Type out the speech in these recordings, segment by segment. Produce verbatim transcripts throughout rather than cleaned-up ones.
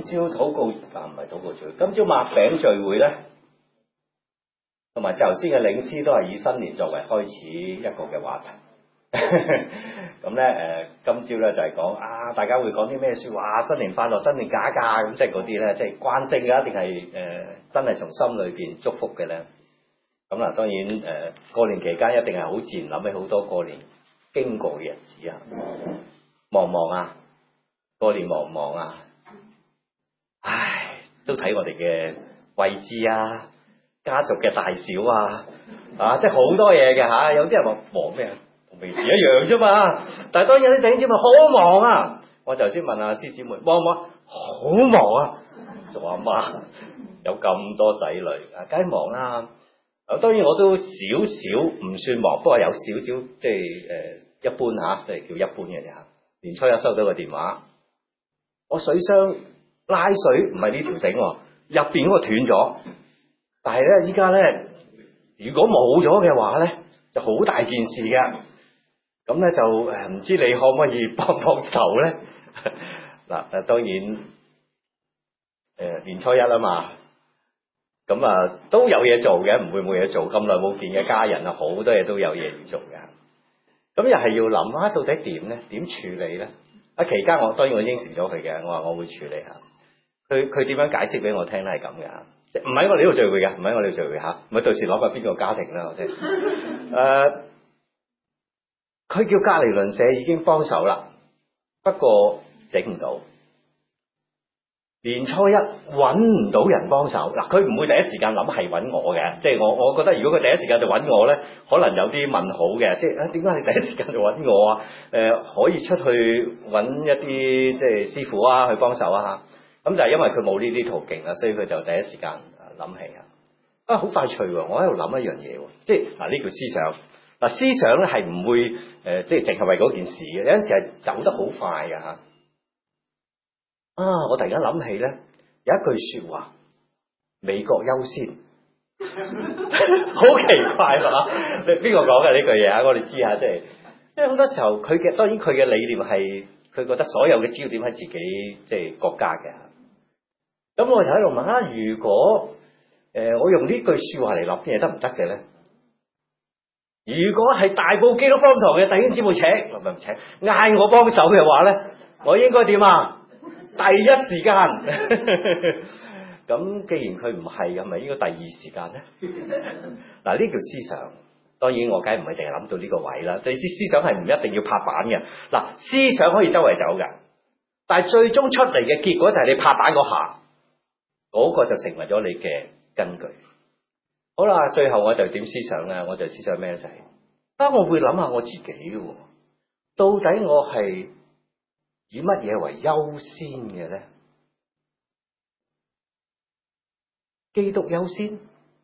朝禱告啊，唔係禱告聚會，今朝擘餅聚會咧，同埋頭先嘅領詩都係以新年作為開始一個嘅話題。咁咧誒，今朝咧就係講啊，大家會講啲咩説話？新年快樂，真定假㗎？咁即係嗰啲咧，即係慣性嘅，一定係誒真係從心裏邊祝福嘅咧。咁嗱，當然誒、呃、過年期間一定係好自然諗起好多過年經過嘅日子啊，忙唔忙啊？過年忙唔忙啊？唉，都睇我哋嘅位置啊，家族嘅大小啊，啊，即係好多嘢嘅嚇。有啲人話忙咩啊？同平時一樣啫嘛。但係當然有啲弟兄姊妹好忙啊。我頭先問下師姊妹忙唔忙？好忙啊！做阿媽有咁多仔女啊，梗係忙啦。啊，當然我都少少唔算忙，不過有少少即係誒、呃、一般嚇，即係叫一般嘅啫嚇。年初一收到個電話，我水箱拉水唔係呢條繩喎，入邊嗰個斷咗。但係咧，依家咧，如果冇咗嘅話咧，就好大件事嘅。咁咧就誒，唔知你可唔可以幫幫手咧？嗱誒，當然誒、呃、年初一啦嘛，咁啊都有嘢做嘅，唔會冇嘢做。咁耐冇見嘅家人啊，好多嘢都有嘢要做嘅。咁又係要諗下到底點咧？點處理咧？啊，期間我當然我應承咗佢嘅，我話我會處理下。佢佢點樣解釋俾我聽咧？係咁嘅嚇，即係唔喺我哋呢度聚會嘅，唔喺我哋呢度聚會嚇，咪到時攞翻邊個家庭啦，我聽。誒，佢叫隔離鄰舍已經幫手啦，不過整唔到。年初一揾唔到人幫手，嗱，佢唔會第一時間諗係揾我嘅，即係我我覺得如果佢第一時間就揾我咧，可能有啲問號嘅，即係啊點解你第一時間就揾我啊？誒、呃、可以出去揾一啲即係師傅啊去幫手啊嚇，咁就係因為佢冇呢啲途徑啦，所以佢就第一時間諗起啊，啊好快脆喎！我喺度諗一樣嘢喎，即係嗱呢叫思想，嗱思想咧係唔會誒、呃、即係淨係為嗰件事嘅，有陣時係走得好快嘅嚇。啊！我突然間諗起咧，有一句說話，美國優先，好奇怪啊！你邊個講嘅呢句嘢啊？我哋知下，即係，因為好多時候佢嘅，當然佢嘅理念係，佢覺得所有嘅焦點喺自己即係國家嘅。咁我就喺度問啊，如果誒、呃、我用呢句說話嚟諗嘢得唔得嘅咧？如果係大埔基督方堂嘅弟兄姊妹請，唔係唔請，嗌我幫手嘅話咧，我應該點啊？第一時間，咁既然佢唔係，係咪應該第二時間咧？嗱，呢叫思想。當然我梗係唔係淨係諗到呢個位啦。你知思想係唔一定要拍板嘅。嗱，思想可以周圍走嘅，但係最終出嚟嘅結果就係你拍板嗰下，嗰個就成為咗你嘅根據。好啦，最後我就點思想咧？我就思想咩就係，啊，我會諗下我自己嘅，到底我係以乜嘢為優先嘅咧？基督優先，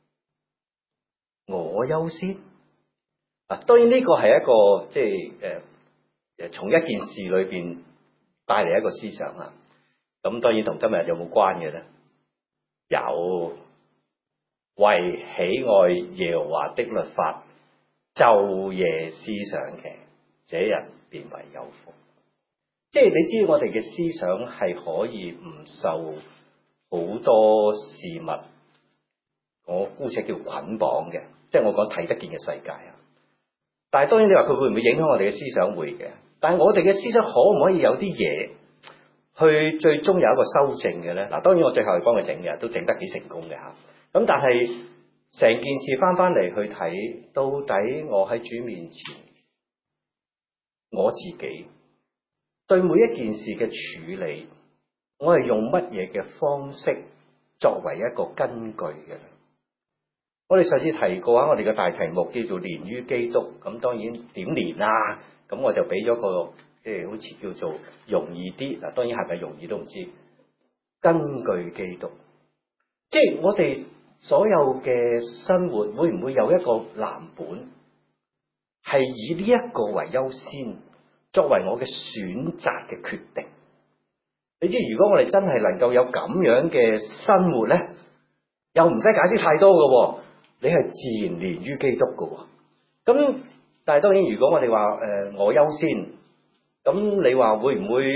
我優先。啊，當然呢個係一個即係誒誒，從一件事裏邊帶嚟一個思想啊。咁當然同今日有冇關嘅咧？有，為喜愛耶和華的律法，晝夜思想嘅，這人便為有福。即係你知我哋嘅思想係可以唔受好多事物，我姑且叫捆綁嘅，即係我講睇得見嘅世界啊。但係當然你話佢會唔會影響我哋嘅思想？會嘅。但係我哋嘅思想可唔可以有啲嘢去最終有一個修正嘅咧？嗱，當然我最後係幫佢整嘅，都整得幾成功嘅嚇。咁但係成件事翻翻嚟去睇，到底我喺主面前，我自己對每一件事嘅處理，我係用乜嘢嘅方式作為一個根據嘅？我哋上次提過啊，我哋嘅大題目叫做連於基督。咁當然點連啊？咁我就俾咗個即係好似叫做容易啲嗱，當然係咪容易都唔知。根據基督，即係我哋所有嘅生活會唔會有一個藍本，係以呢一個為優先？作為我嘅選擇嘅決定，你知如果我哋真係能夠有咁樣嘅生活咧，又唔使解釋太多嘅，你係自然連於基督嘅。咁但係當然，如果我哋話誒我優先，咁你話會唔會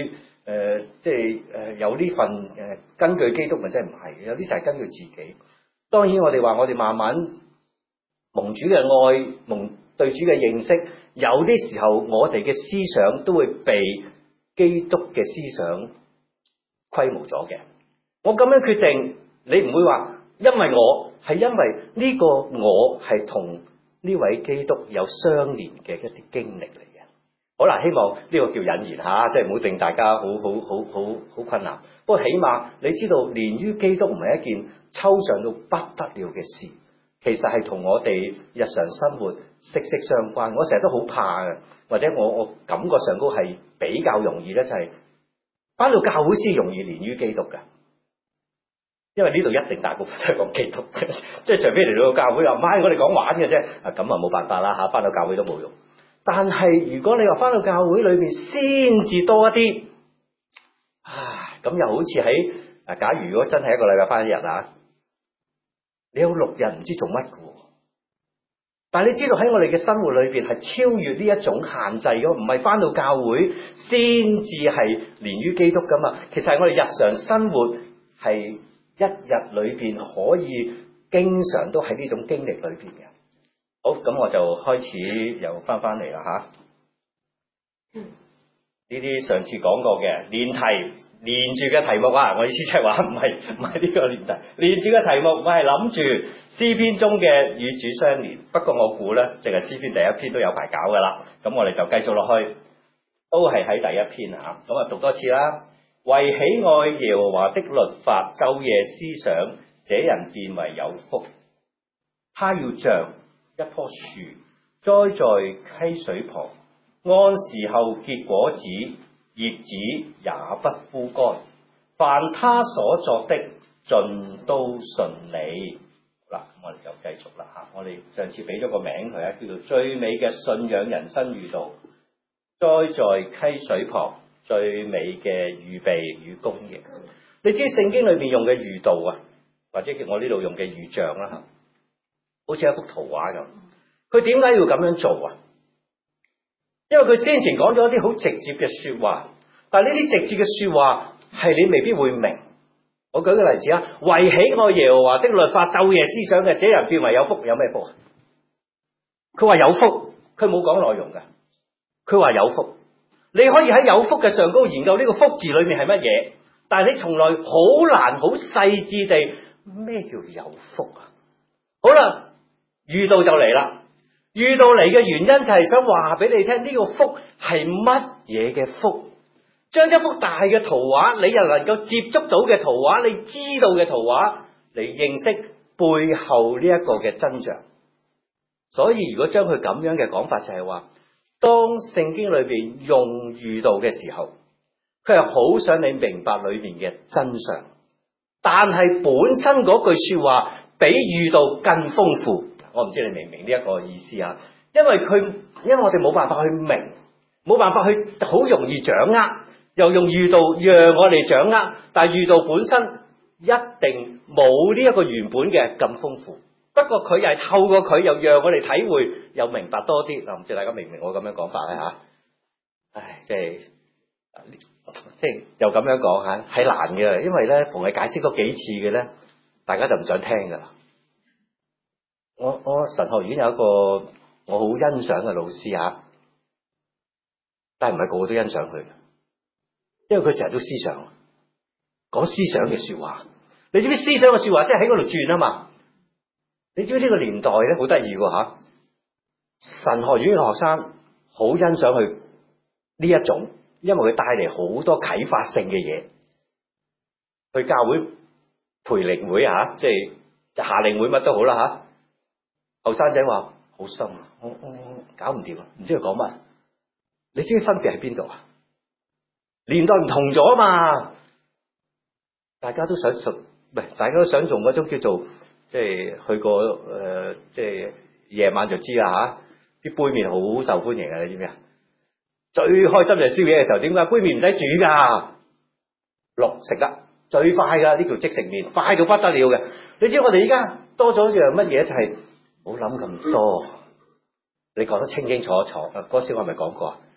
誒即係誒有呢份誒、呃、根據基督，咪真係唔係，有啲就係根據自己。當然我哋話我哋慢慢蒙主嘅愛，蒙對主嘅認識，有啲時候我哋嘅思想都會被基督嘅思想規模咗嘅。我咁樣決定，你唔會話因為我，係因為呢個我係同呢位基督有相連嘅一啲經歷嚟嘅。好啦，希望呢個叫引言吓，即係唔好令大家好好好好好困難。不過起碼你知道，連於基督唔係一件抽象到不得了嘅事，其實係同我哋日常生活息息相關。我成日都好怕嘅，或者我我感覺上都係比較容易咧，就係返到教會先容易連於基督嘅。因為呢度一定大部分都係講基督，即係除非嚟到個教會話，唔係我哋講玩嘅啫，啊咁啊冇辦法啦嚇，返到教會都冇用。但係如果你話返到教會裏邊先至多一啲，啊咁又好似喺啊，假如如果真係一個禮拜返一日啊，你有六日唔知做乜嘅喎。但係你知道喺我哋嘅生活裏邊係超越呢一種限制嘅，唔係返到教會先至係連於基督噶嘛。其實係我哋日常生活係。一日裏邊可以經常都喺呢種經歷裏邊嘅。好，咁我就開始又翻翻嚟啦吓。呢啲上次講過嘅連題連住嘅題目啊，我意思即係話唔係唔係呢個連題連住嘅題目，我係諗住詩篇中嘅與主相連。不過我估咧，淨係詩篇第一篇都有排搞噶啦。咁我哋就繼續落去，都係喺第一篇吓。咁啊讀多次啦。為喜愛耶和華的律法，晝夜思想，這人便為有福。他要像一棵樹，栽在溪水旁，按時候結果子，葉子也不枯乾。凡他所作的，盡都順利。嗱，我哋就繼續啦吓。我哋上次俾咗個名佢啊，叫做最美嘅信仰人生預導，栽在溪水旁。最美嘅預備與供應，你知聖經裏面用嘅預導啊，或者叫我呢度用嘅預象啦吓，好似一幅圖畫咁。佢點解要咁樣做啊？因為佢先前講咗一啲好直接嘅說話，但係呢啲直接嘅說話係你未必會明。我舉個例子啊，為喜愛耶和華的律法，晝夜思想嘅，這人變為有福。有咩福啊？佢話有福，佢冇講內容嘅，佢話有福。你可以喺有福嘅上高研究呢個福字裏面係乜嘢，但係你從來好難好細緻地咩叫有福啊？好啦，預導就嚟啦。預導嚟嘅原因就係想話俾你聽，呢個福係乜嘢嘅福？將一幅大嘅圖畫，你又能夠接觸到嘅圖畫，你知道嘅圖畫嚟認識背後呢一個嘅真相。所以如果將佢咁樣嘅講法，就係話，當聖經裏邊用預導嘅時候，佢係好想你明白裏面嘅真相，但係本身嗰句說話比預導更豐富。我唔知你明唔明呢一個意思啊？因為佢，因為我哋冇辦法去明，冇辦法去好容易掌握，又用預導讓我哋掌握，但係預導本身一定冇呢一個原本嘅咁豐富。不過佢又係透過佢，又讓我哋體會，又明白多啲。嗱，唔知大家明唔明我咁樣講法咧吓？唉，即係即係又咁樣講吓，係難嘅，因為咧逢係解釋嗰幾次嘅咧，大家就唔想聽噶啦。我我神學院有一個我好欣賞嘅老師吓，但係唔係個個都欣賞佢，因為佢成日都思想，講思想嘅說話。你知唔知思想嘅說話即係喺嗰度轉啊嘛？你知唔知呢個年代咧好得意㗎吓？神學院嘅學生好欣賞佢呢一種，因為佢帶嚟好多啟發性嘅嘢。去教會培靈會吓，即係夏令會乜都好啦吓。後生仔話好深啊，我我我搞唔掂啊，唔知佢講乜。你知唔知分別喺邊度啊？年代唔同咗啊嘛，大家都想熟，唔係大家都想用嗰種叫做。即係去過誒、呃，即係夜晚就知啦吓，啲、啊、杯麵好受歡迎啊！你知唔知啊？最開心就係宵夜嘅時候，點解杯麵唔使煮噶，落食得最快噶，呢條即食麵快到不得了嘅。你知我哋而家多咗一樣乜嘢？就係唔好諗咁多，你講得清清楚楚。嗰時我係咪講過啊？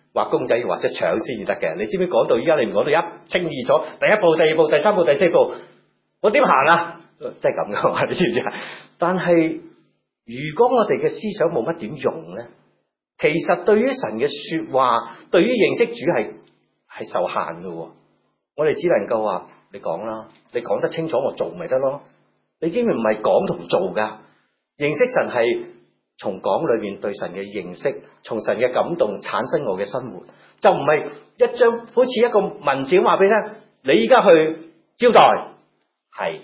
畫公仔要畫隻腸先至得嘅。你知唔知講到依家你唔講到一清二楚，第一步、第二步、第三步、第四步，我點行啊？即係咁嘅話，你知唔知啊？但係如果我哋嘅思想冇乜點用咧，其實對於神嘅說話，對於認識主係係受限嘅。我哋只能夠話你講啦，你講得清楚，我做咪得咯。你知唔知唔係講同做噶？認識神係從講裏面對神嘅認識，從神嘅感動產生我嘅生活，就唔係一張好似一個文字話俾你聽。你依家去招待，係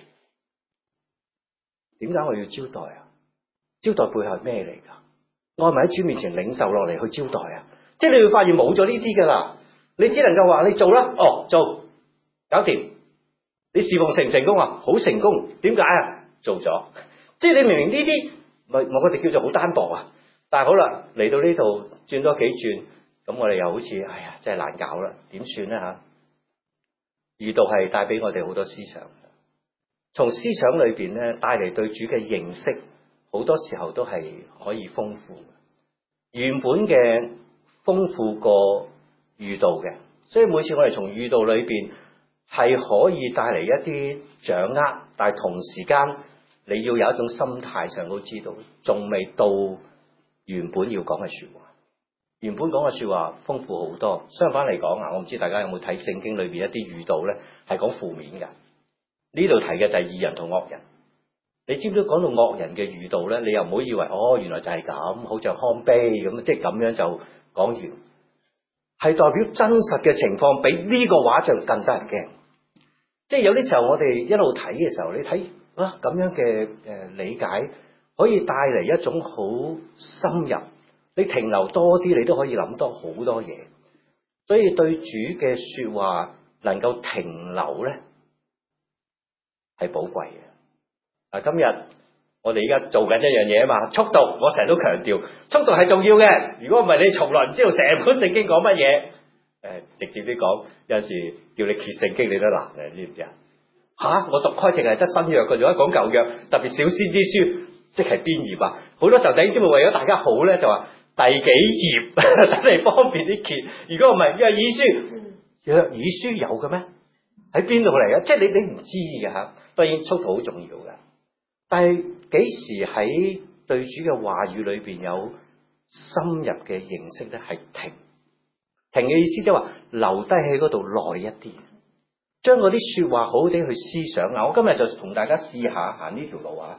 點解我要招待啊？招待背後係咩嚟噶？我係咪喺主面前領受落嚟去招待啊？即係你會發現冇咗呢啲噶啦，你只能夠話你做啦，哦做，搞掂。你侍奉成唔成功啊？好成功，點解啊？做咗。即係你明明呢啲，咪我哋叫做好單薄啊。但係好啦，嚟到呢度轉多幾轉，咁我哋又好似，哎呀，真係難搞啦，點算咧吓？儒道係帶俾我哋好多思想，從思想裏邊咧帶嚟對主嘅認識，好多時候都係可以豐富嘅。原本嘅豐富過儒道嘅，所以每次我哋從儒道裏邊係可以帶嚟一啲掌握，但係同時間你要有一種心態上都知道，仲未到原本要講嘅說話。原本講嘅說話豐富好多，相反嚟講啊，我唔知大家有冇睇聖經裏邊一啲儒道咧，係講負面嘅。呢度提嘅就係義人同惡人。你知唔知講到惡人嘅儒道咧？你又唔好以為哦，原來就係咁，好像康碑咁，即係咁樣就講完，係代表真實嘅情況，比呢個畫像更得人驚。即係有啲時候我哋一路睇嘅時候，你睇啊咁樣嘅誒理解，可以帶嚟一種好深入。你停留多啲，你都可以諗多好多嘢。所以對主嘅說話能夠停留咧，係寶貴嘅。啊，今日我哋而家做緊一樣嘢啊嘛，速讀，我成日都強調，速讀係重要嘅。如果唔係，你從來唔知道成本聖經講乜嘢。誒，直接啲講，有陣時叫你揭聖經，你都難嘅，知唔知啊？吓，我讀開淨係得新約嘅，仲一講舊約，特別小先知書，即係邊頁啊？好多時候弟兄姊妹為咗大家好咧，就話第幾頁，等你方便啲揭。如果唔係約珥書，約珥書有嘅咩？喺邊度嚟嘅？即係你你唔知嘅吓。當然速讀好重要嘅，但係幾時喺對主嘅話語裏邊有深入嘅認識咧？係停停嘅意思，即係話留低喺嗰度耐一啲，將嗰啲說話好好地去思想啊！我今日就同大家試下行呢條路啊！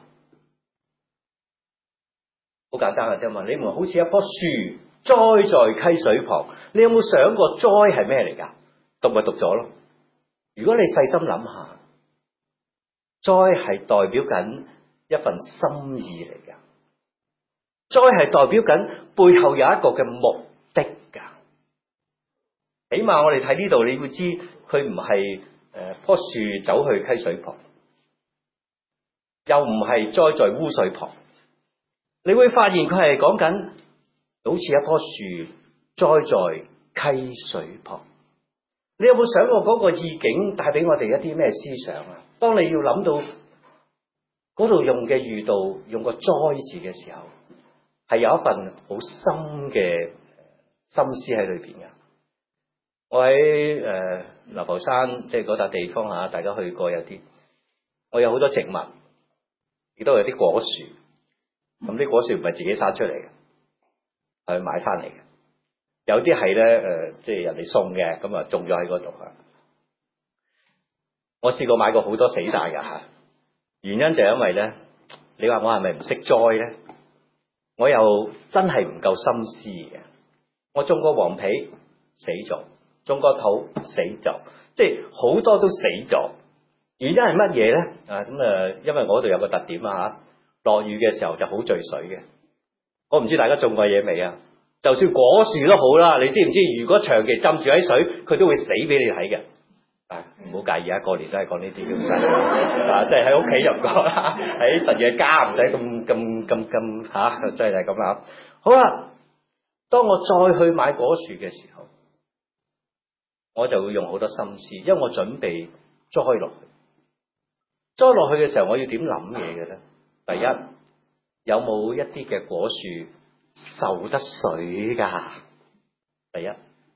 好簡單嘅啫嘛，你們好似一棵樹栽在溪水旁，你有冇想過栽係咩嚟噶？讀咪讀咗咯。如果你細心諗下，栽係代表緊一份心意嚟噶，栽係代表緊背後有一個嘅目的噶。起碼我哋睇呢度，你會知佢唔係誒棵樹走去溪水旁，又唔係栽在污水旁。你會發現佢係講緊好似一棵樹栽在溪水旁。你有冇想過嗰個意境帶俾我哋一啲咩思想啊？當你要諗到嗰度用嘅儒道用個栽字嘅時候，係有一份好深嘅心思喺裏邊嘅。我喺誒流浮山，即係嗰笪地方吓，大家去過有啲，我有好多植物，亦都有啲果樹。咁啲果樹唔係自己生出嚟嘅，係買翻嚟嘅。有啲係咧誒，即係人哋送嘅，咁啊種咗喺嗰度啊。我試過買過好多死晒㗎吓，原因就係因為咧，你話我係咪唔識栽咧？我又真係唔夠心思嘅。我種過黃皮死咗，種過土死咗，即係好多都死咗。原因係乜嘢咧？啊咁啊，因為我嗰度有個特點啊吓。落雨嘅時候就好聚水嘅，我唔知大家種過嘢未啊？就算果樹都好啦，你知唔知？如果長期浸住喺水，佢都會死俾你睇嘅。啊，唔好介意啊，過年都係講呢啲咁細啊，即係喺屋企又唔講啦，喺神嘅家唔使咁咁咁咁吓，真係咁啦。好啦，當我再去買果樹嘅時候，我就會用好多心思，因為我準備栽落去。栽落去嘅時候，我要點諗嘢嘅咧？第一，有冇一啲嘅果樹受得水噶？第一，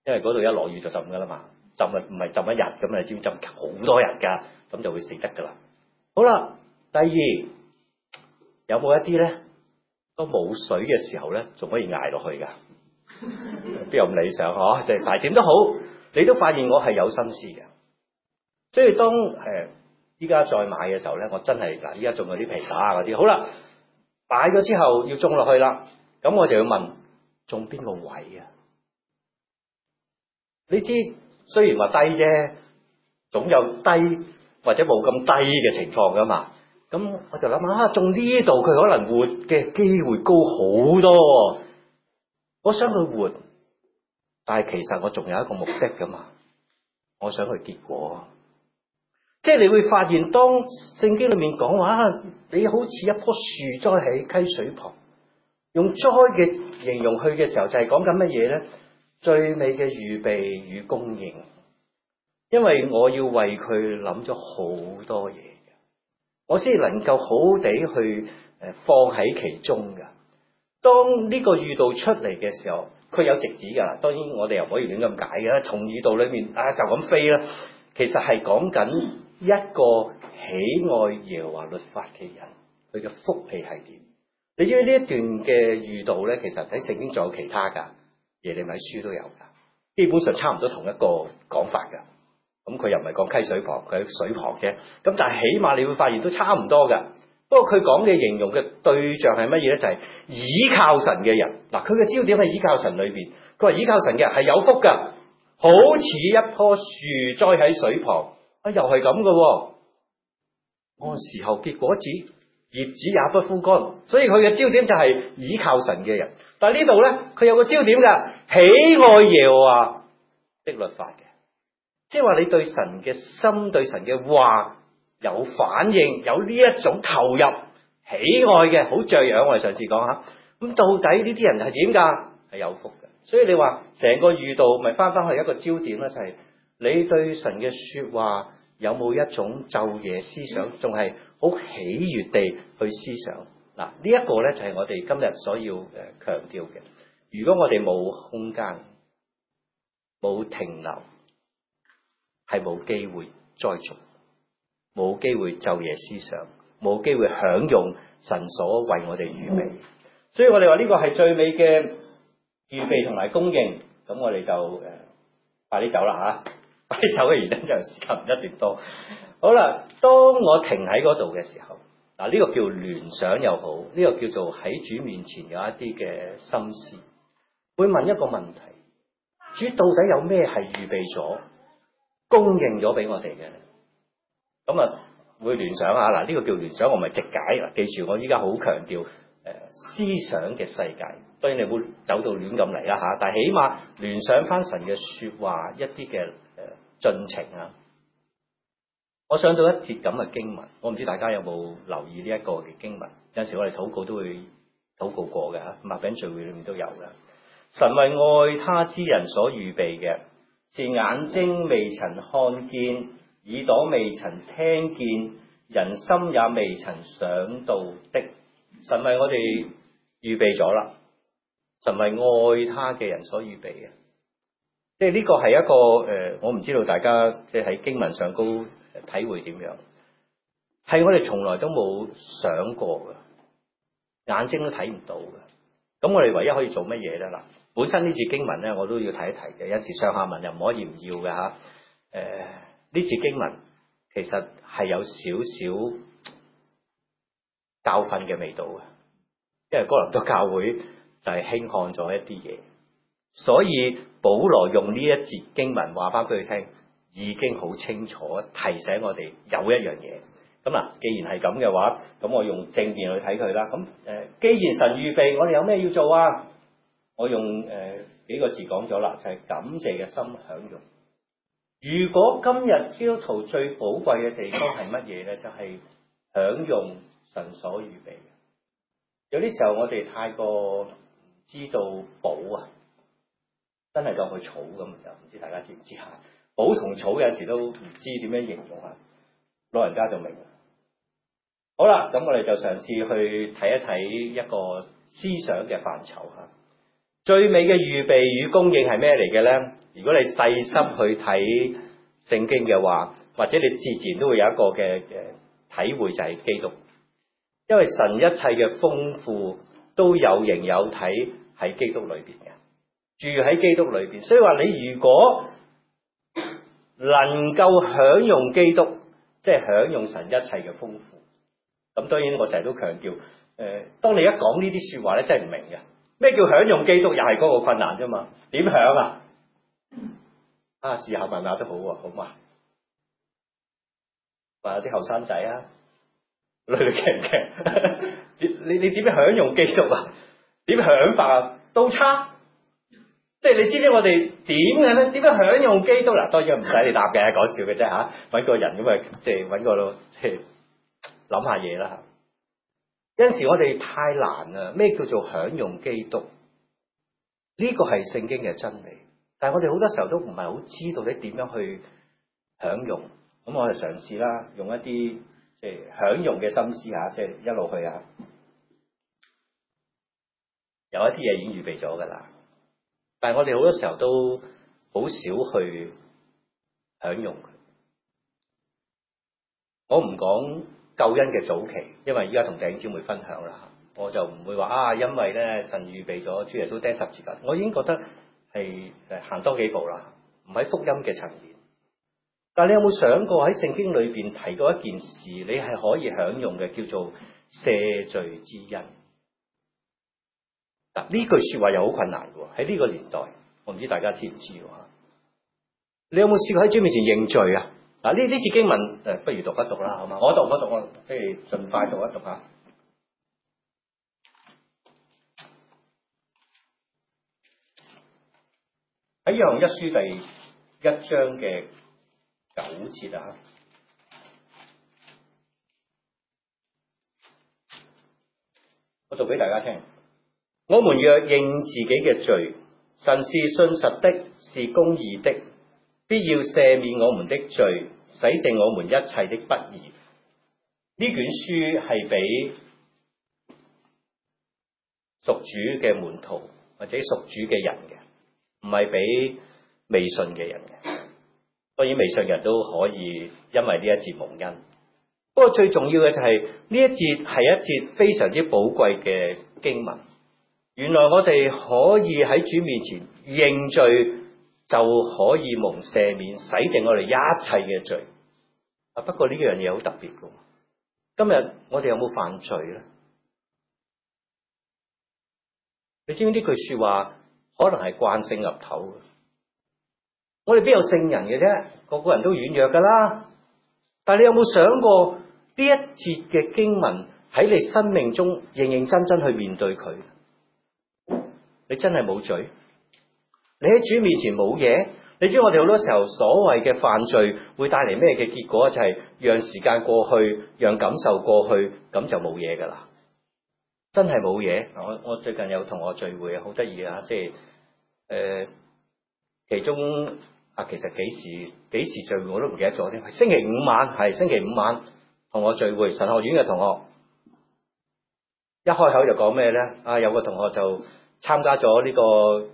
因為嗰度一落雨就浸噶啦嘛，浸啊唔係浸一日咁，你知唔知浸好多日㗎，咁就會死得㗎啦。好啦，第二有冇一啲咧，當冇水嘅時候咧，仲可以捱落去㗎？邊有咁理想嗬？即係但係點都好，你都發現我係有心思嘅。所以當誒依家再買嘅時候咧，我真係嗱，依家種嗰啲皮架啊嗰啲，好啦，擺咗之後要種落去啦，咁我就要問種邊個位啊？你知雖然話低啫，總有低或者冇咁低嘅情況噶嘛。咁我就諗下，種呢度佢可能活嘅機會高好多。我想去活，但係其實我仲有一個目的噶嘛。我想去結果。即係你會發現，當聖經裏面講話，你好似一棵樹栽喺溪水旁，用栽嘅形容佢嘅時候，就係講緊乜嘢咧？最美嘅預備與供應，因為我要為佢諗咗好多嘢，我先能夠好好地去誒放喺其中噶。當呢個預道出嚟嘅時候，佢有直指噶啦。當然我哋又唔可以亂咁解嘅，從預道裏面啊就咁飛啦。其實係講緊一個喜愛耶和華律法嘅人，佢嘅福氣係點？你知唔知呢一段嘅預道咧？其實喺聖經仲有其他噶。耶利米書都有噶，基本上差唔多同一個講法噶。咁佢又唔係講溪水旁，佢喺水旁啫。咁但係起碼你會發現都差唔多噶。不過佢講嘅形容嘅對象係乜嘢咧？就係、是、倚靠神嘅人。嗱，佢嘅焦點係倚靠神裏邊。佢話倚靠神嘅人係有福噶，好似一棵樹栽喺水旁。啊，又係咁噶，按時候結果子，葉子也不枯乾。所以佢嘅焦點就係倚靠神嘅人。但係呢度咧，佢有個焦點噶，喜愛耶和華的律法嘅，即係話你對神嘅心、對神嘅話有反應，有呢一種投入、喜愛嘅，好雀躍。我哋上次講下，咁到底呢啲人係點噶？係有福嘅。所以你話成個預道咪翻翻去一個焦點咧，就係、是、你對神嘅說話有冇一種晝夜思想，仲係好喜悅地去思想。嗱，呢一個咧就係我哋今日所要誒強調嘅。如果我哋冇空間、冇停留，係冇機會栽種，冇機會晝夜思想，冇機會享用神所為我哋預備。所以我哋話呢個係最美嘅預備同埋供應。咁我哋就誒快啲走啦嚇！快啲走嘅原因就係時間唔一定多。好啦，當我停喺嗰度嘅時候。嗱，呢個叫聯想又好，呢、這個叫做喺主面前有一啲嘅心思，會問一個問題：主到底有咩係預備咗、供應咗俾我哋嘅咧？咁啊，會聯想下嗱，呢、這個叫聯想，我唔係直解嗱。記住，我依家好強調誒思想嘅世界，當然你會走到亂咁嚟啦嚇，但係起碼聯想翻神嘅説話一啲嘅誒進程啊。我想到一節咁嘅經文，我唔知大家有冇留意呢一個嘅經文。有陣時我哋禱告都會禱告過嘅嚇，擘餅聚會裏面都有嘅。神為愛他之人所預備嘅，是眼睛未曾看見，耳朵未曾聽見，人心也未曾想到的。神為我哋預備咗啦，神為愛他嘅人所預備嘅，即係呢個係一個誒、呃，我唔知道大家即係喺經文上高體會點樣，係我哋從來都冇想過嘅，眼睛都睇唔到嘅。咁我哋唯一可以做乜嘢咧？嗱，本身呢節經文咧，我都要提一提嘅。有時上下文又唔可以唔要嘅吓。誒、呃，呢節經文其實係有少少教訓嘅味道嘅，因為哥林多教會就係輕看咗一啲嘢，所以保羅用呢一節經文話翻俾佢聽。已經好清楚提醒我哋有一樣嘢。咁嗱，既然係咁嘅話，咁我用正面去睇佢啦。咁誒，既然神預備，我哋有咩要做啊？我用誒、呃、幾個字講咗啦，就係、是、感謝嘅心享用。如果今日基督徒最寶貴嘅地方係乜嘢咧？就係、是、享用神所預備嘅。有啲時候我哋太過唔知道寶啊，真係當佢草咁就唔知大家知唔知嚇？寶同草有時都唔知點樣形容啊，老人家就明。好啦，咁我哋就嘗試去睇一睇一個思想嘅範疇嚇。 最美嘅預備與供應係咩嚟嘅咧？如果你細心去睇聖經嘅話，或者你自然都會有一個嘅嘅體會，就係基督。因為神一切嘅豐富都有形有體喺基督裏邊嘅，住喺基督裏邊。所以話你如果能夠享用基督，即係享用神一切嘅豐富。咁當然我成日都強調，誒、呃，當你一講呢啲說話咧，真係唔明嘅。咩叫享用基督？又係嗰個困難啫嘛？點享啊？啊，試下問下都好喎，好嘛？問下啲後生仔啊，女女強唔強？你你你點樣享用基督啊？點享法啊？都差。即係你知唔知我哋點嘅咧？點樣享用基督嗱？當然唔使你答嘅，講笑嘅啫嚇。揾個人咁啊，即係揾個即係諗下嘢啦。有陣時我哋太難啦。咩叫做享用基督？呢個係聖經嘅真理，但係我哋好多時候都唔係好知道你點樣去享用。咁我哋嘗試啦，用一啲即係享用嘅心思嚇，即係一路去啊。有一啲嘢已經預備咗㗎啦。但係我哋好多時候都好少去享用佢。我唔講救恩嘅早期，因為依家同弟兄姊妹分享啦，我就唔會話啊，因為咧神預備咗主耶穌釘十字架，我已經覺得係誒行多幾步啦，唔喺福音嘅層面。但係你有冇想過喺聖經裏邊提過一件事，你係可以享用嘅，叫做赦罪之恩。嗱，呢句說話又好困難嘅，喺呢個年代，我唔知大家知唔知喎？你有冇試過喺主面前認罪啊？嗱，呢呢節經文誒，不如讀一讀啦，好嘛？我讀我讀我即係盡快讀一讀吓。喺約翰一書第一章嘅九節啊，我讀俾大家聽。我們若認自己嘅罪，神是信實的，是公義的，必要赦免我們的罪，洗淨我們一切的不義。呢卷書係俾屬主嘅門徒或者屬主嘅人嘅，唔係俾未信嘅人嘅。當然未信嘅人都可以因為呢一節蒙恩。不過最重要嘅就係、是、呢一節係一節非常之寶貴嘅經文。原來我哋可以喺主面前認罪，就可以蒙赦免，洗淨我哋一切嘅罪。啊，不過呢樣嘢好特別嘅。今日我哋有冇犯罪咧？你知唔知呢句說話可能係慣性入頭嘅？我哋邊有聖人嘅啫，個個人都軟弱噶啦。但係你有冇想過呢一節嘅經文喺你生命中認認真真去面對佢？你真係冇罪，你喺主面前冇嘢。你知我哋好多時候所謂嘅犯罪會帶嚟咩嘅結果？就係讓時間過去，讓感受過去，咁就冇嘢噶啦。真係冇嘢。我我最近有同學聚會啊，好得意啊，即係誒，其中啊，其實幾時幾時聚會我都唔記得咗添。星期五晚係星期五晚同學聚會，神學院嘅同學一開口就講咩咧？啊，有個同學就參加咗呢個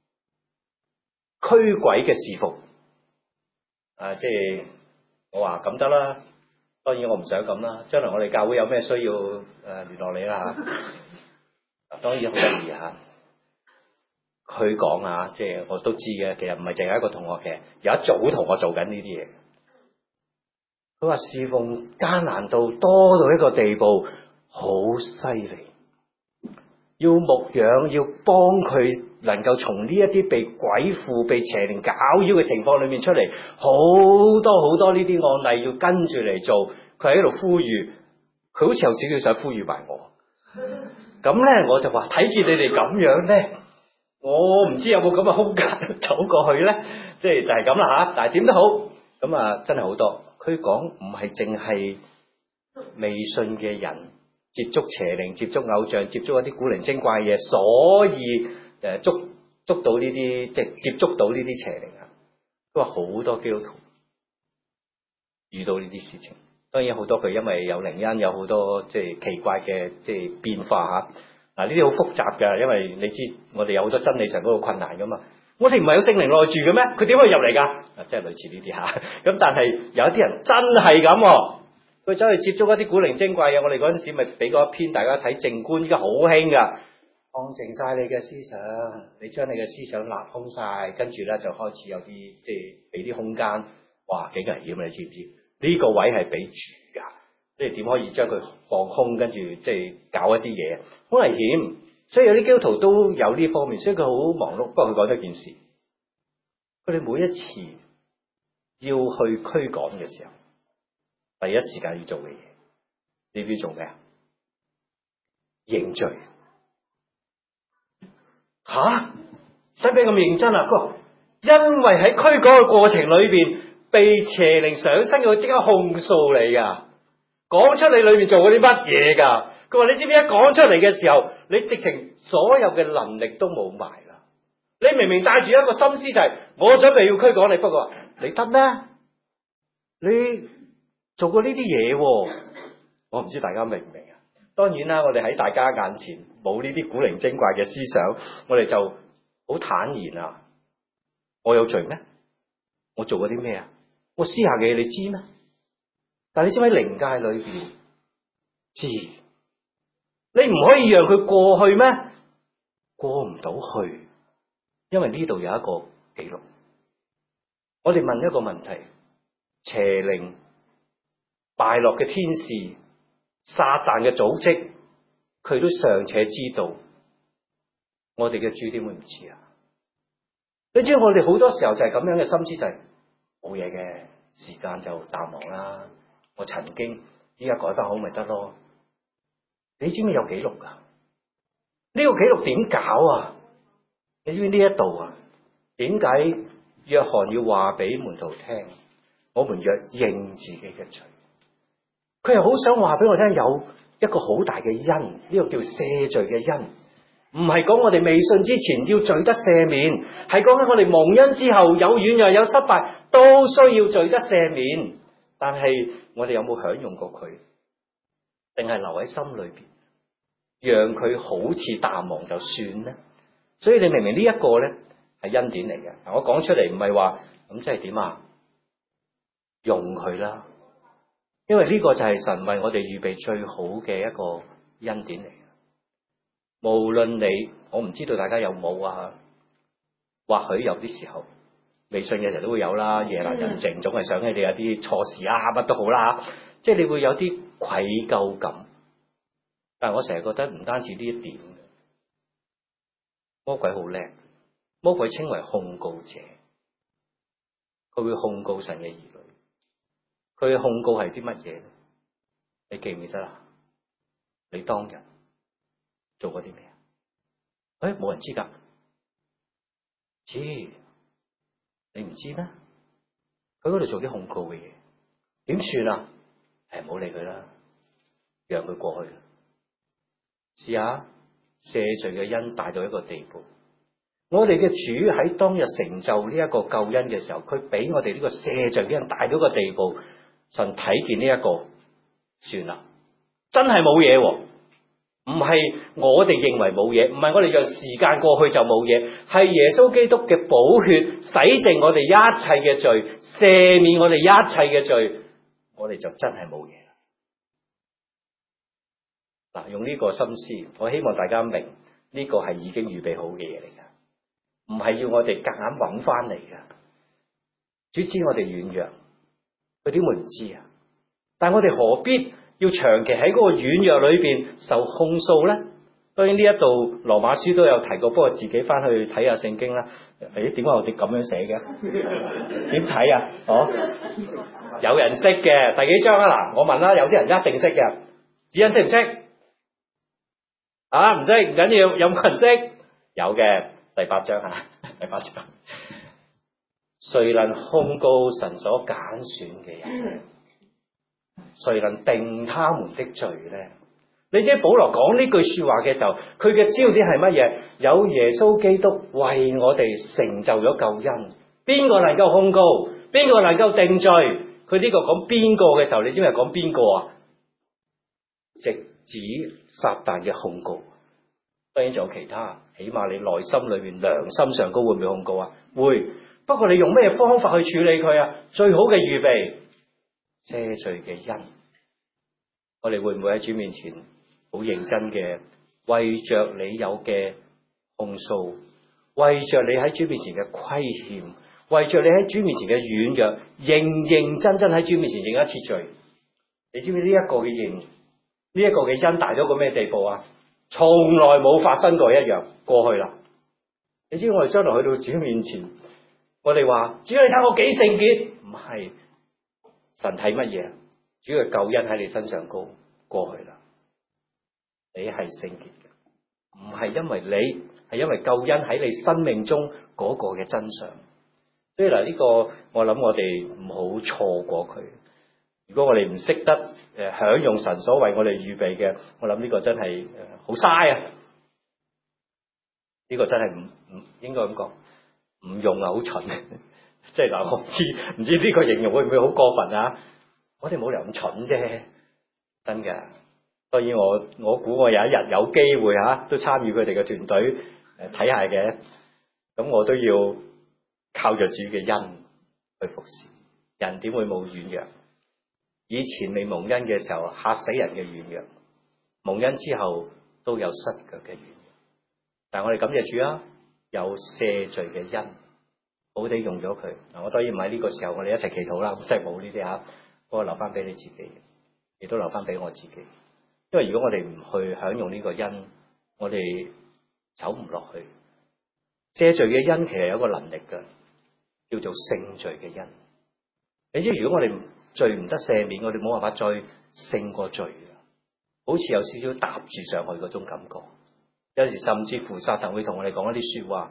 驅鬼嘅侍奉，啊，即係我話咁得啦，當然我唔想咁啦。將來我哋教會有咩需要誒聯絡你啦嚇。當然好得意嚇，佢講啊，即係我都知嘅。其實唔係淨係一個同學嘅，有一組同學做緊呢啲嘢。佢話侍奉艱難度多到一個地步，好犀利。要牧養，要幫佢能夠從呢一啲被鬼附、被邪靈攪擾嘅情況裏面出嚟，好多好多呢啲案例要跟住嚟做。佢喺度呼籲，佢好似有少少想呼籲埋我。咁咧，我就話睇見你哋咁樣咧，我唔知有冇咁嘅空間走過去咧。即係就係咁啦吓。但係點都好，咁啊真係好多。佢講唔係淨係未信嘅人接觸邪靈、接觸偶像、接觸一啲古靈精怪嘅嘢，所以誒捉捉到呢啲，即係接觸到呢啲邪靈啊。佢話好多基督徒遇到呢啲事情，當然好多佢因為有靈恩，有好多即係奇怪嘅即係變化嚇。 嗱，呢啲好複雜㗎，因為你知我哋有好多真理上嗰個困難㗎嘛。我哋唔係有聖靈內住嘅咩？佢點可以入嚟㗎？啊，即係類似呢啲嚇。咁但係有啲人真係咁，佢走去接觸一啲古靈精怪嘅。我哋嗰陣時咪俾過一篇大家睇靜觀，依家好興㗎。放靜晒你嘅思想，你將你嘅思想立空晒，跟住咧就開始有啲即係俾啲空間。哇，幾危險啊！你知唔知？呢、這個位係俾住㗎，即係點可以將佢放空，跟住即係搞一啲嘢，好危險。所以有啲基督徒都有呢方面，所以佢好忙碌。不過佢講咗一件事，佢哋每一次要去驅趕嘅時候，第一時間要做嘅嘢，你知唔知做咩啊？認罪。吓，使唔使咁認真啊？佢話因為喺驅趕嘅過程裏邊，被邪靈上身嘅，即刻控訴你噶，講出你裏面做過啲乜嘢噶。佢話你知唔知一講出嚟嘅時候，你直情所有嘅能力都冇埋啦。你明明帶住一個心思就係、是、我準備要驅趕你，不過你得咩？你做過呢啲嘢，我唔知大家明唔明啊？當然啦，我哋喺大家眼前冇呢啲古靈精怪嘅思想，我哋就好坦然啊！我有罪咩？我做過啲咩啊？我私下嘅嘢你知咩？但係你知唔知喺靈界裏邊知？你唔可以讓佢過去咩？過唔到去，因為呢度有一個記錄。我哋問一個問題：邪靈、敗落嘅天使、撒旦嘅組織，佢都尚且知道，我哋嘅主點會唔知啊？你知我哋好多時候就係咁樣嘅心思，就係冇嘢嘅，時間就淡忘啦。我曾經依家改翻好咪得咯？你知唔知有記錄噶？呢、這個記錄點搞啊？你知唔知呢一度啊？點解約翰要話俾門徒聽？我們若認自己嘅罪，佢係好想話俾我聽，有一個好大嘅恩，呢、這個叫赦罪嘅恩。唔係講我哋未信之前要罪得赦免，係講緊我哋蒙恩之後有軟弱有失敗，都需要罪得赦免。但係我哋有冇享用過佢？定係留喺心裏邊，讓佢好似淡忘就算呢？所以你明明呢一個咧係恩典嚟嘅。嗱，我講出嚟唔係話咁即係點啊？用佢啦，因為呢個就係神為我哋預備最好嘅一個恩典嚟。無論你，我唔知道大家有冇啊？或許有啲時候，微信嘅人都會有啦。夜闌人靜，總係想起你有啲錯事啊，乜都好啦。即係你會有啲愧疚感。但係我成日覺得唔單止呢一點，魔鬼好叻，魔鬼稱為控告者，佢會控告神嘅兒女。佢嘅控告係啲乜嘢？你記唔記得啦？你當日做過啲咩啊？誒，冇人知噶，知你唔知咩？佢嗰度做啲控告嘅嘢，點算啊？誒，唔好理佢啦，讓佢過去。試下赦罪嘅恩大到一個地步，我哋嘅主喺當日成就呢一個救恩嘅時候，佢俾我哋呢個赦罪嘅恩大到一個地步，神睇見呢一個，算啦，真係冇嘢。唔係我哋認為冇嘢，唔係我哋讓時間過去就冇嘢，係耶穌基督嘅寶血洗淨我哋一切嘅罪，赦免我哋一切嘅罪，我哋就真係冇嘢啦。嗱，用呢個心思，我希望大家明呢個係已經預備好嘅嘢嚟噶，唔係要我哋夾硬揾翻嚟噶。主知我哋軟弱，佢點會唔知啊？但係我哋何必要長期喺嗰個軟弱裏邊受控訴咧？當然呢一度羅馬書都有提過，不過自己翻去睇下聖經啦。誒，點解我哋咁樣寫嘅？點睇啊？哦，有人識嘅第幾章啊？嗱，我問啦，有啲人一定識嘅，子欣識唔識？啊，唔識唔緊要，有冇人識？有嘅，第八章啊，第八章。誰能控告神所揀選嘅人？誰能定他們的罪呢？你知保羅講呢句說話嘅時候，佢嘅焦點係乜嘢？有耶穌基督為我哋成就咗救恩，邊個能夠控告？邊個能夠定罪？佢呢個講邊個嘅時候，你知唔知係講邊個啊？直指撒旦嘅控告。 當然仲有其他，起碼你內心裏邊良心上高會唔會控告啊？會。不過你用咩方法去處理佢啊？最好嘅預備，赦罪嘅恩。我哋會唔會喺主面前好認真嘅，為着你有嘅控訴，為着你喺主面前嘅虧欠，為着你喺主面前嘅軟弱，認認真真喺主面前認一次罪？你知唔知呢一個嘅認，呢、這、一個嘅恩大咗個咩地步啊？從來冇發生過一樣，過去啦。你知我哋將來去到主面前，我哋話主，你睇我幾聖潔？唔係，神睇乜嘢？主要救恩喺你身上高過去啦。你係聖潔嘅，唔係因為你，係因為救恩喺你生命中嗰個嘅真相。所以嗱，呢個我諗我哋唔好錯過佢。如果我哋唔識得誒享用神所為我哋預備嘅，我諗呢個真係誒好嘥啊！呢個真係唔唔應該咁講，唔用啊好蠢。即係嗱，我唔知唔知呢個形容會唔會好過分啊？我哋冇理由咁蠢啫，真嘅。當然我我估我有一日有機會嚇都參與佢哋嘅團隊誒睇下嘅，咁我都要靠着主嘅恩去服侍。人點會冇軟弱？以前未蒙恩嘅時候嚇死人嘅軟弱，蒙恩之後都有失腳嘅軟弱。但係我哋感謝主啊，有赦罪嘅恩，好地用咗佢。嗱，我當然唔喺呢個時候，我哋一齊祈禱啦。真係冇呢啲嚇，不過留翻俾你自己，亦都留翻俾我自己。因為如果我哋唔去享用呢個恩，我哋走唔落去。赦罪嘅恩其實有一個能力嘅，叫做勝罪嘅恩。你知如果我哋罪唔得赦免，我哋冇辦法再勝過罪啊！好似有少少搭住上去嗰種感覺。有時甚至乎撒旦會同我哋講一啲說話，